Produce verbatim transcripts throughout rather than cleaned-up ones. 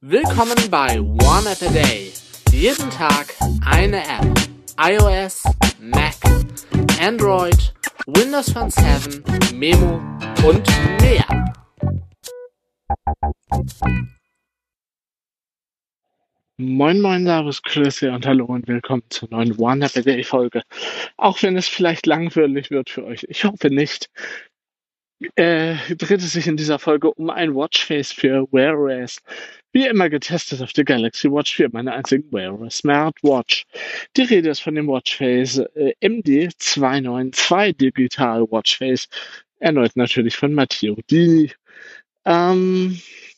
Willkommen bei One App a Day. Jeden Tag eine App. iOS, Mac, Android, Windows Phone sieben, Memo und mehr. Moin moin, servus, Chris hier und hallo und willkommen zur neuen One App a Day Folge. Auch wenn es vielleicht langweilig wird für euch, ich hoffe nicht, äh, dreht es sich in dieser Folge um ein Watchface für Wear O S. Wie immer getestet auf der Galaxy Watch vier, meine einzigen Wear O S Smartwatch. Die Rede ist von dem Watchface äh, M D zwei neun zwei Digital Watchface. Erneut natürlich von Matteo Dini. Ähm,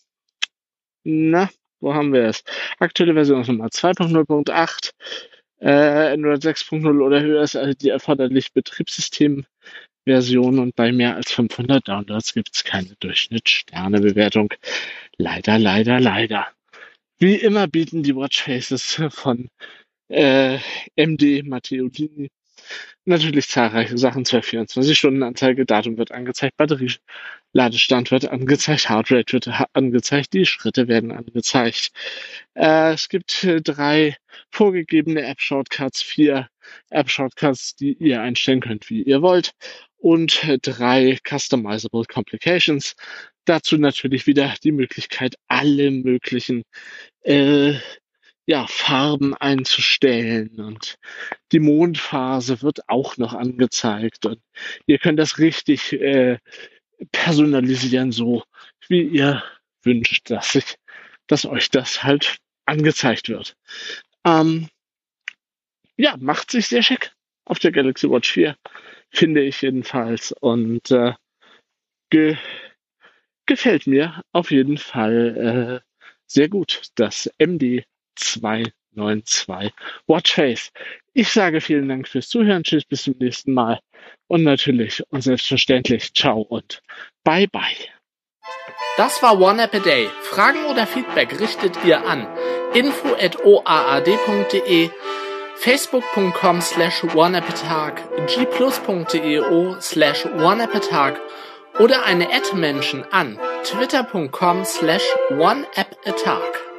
na, wo haben wir es? Aktuelle Version ist Nummer zwei Punkt null Punkt acht. Äh, Android sechs Punkt null oder höher ist also die erforderliche Betriebssystemversion und bei mehr als fünfhundert Downloads gibt es keine Durchschnittssternebewertung. Leider, leider, leider. Wie immer bieten die Watchfaces von äh, M D Matteo Dini natürlich zahlreiche Sachen. Zwar vierundzwanzig Stunden Anzeige, Datum wird angezeigt, Batterieladestand wird angezeigt, Heartrate wird ha- angezeigt, die Schritte werden angezeigt. Äh, es gibt äh, drei vorgegebene App-Shortcuts, vier App-Shortcuts, die ihr einstellen könnt, wie ihr wollt, und äh, drei Customizable Complications. Dazu natürlich wieder die Möglichkeit, alle möglichen äh, ja, Farben einzustellen, und die Mondphase wird auch noch angezeigt, und ihr könnt das richtig äh, personalisieren, so wie ihr wünscht, dass ich, dass euch das halt angezeigt wird. Ähm, ja, macht sich sehr schick auf der Galaxy Watch vier, finde ich jedenfalls, und äh, ge gefällt mir auf jeden Fall äh, sehr gut, das M D zwei neun zwei Watchface. Ich sage vielen Dank fürs Zuhören, tschüss, bis zum nächsten Mal und natürlich und selbstverständlich ciao und bye bye. Das war One App a Day. Fragen oder Feedback richtet ihr an info at o a a d punkt d e, facebook punkt com slash oneappatag, g plus punkt d e o slash oneappatag oder eine Ad-Menschen an twitter punkt com slash oneappatag.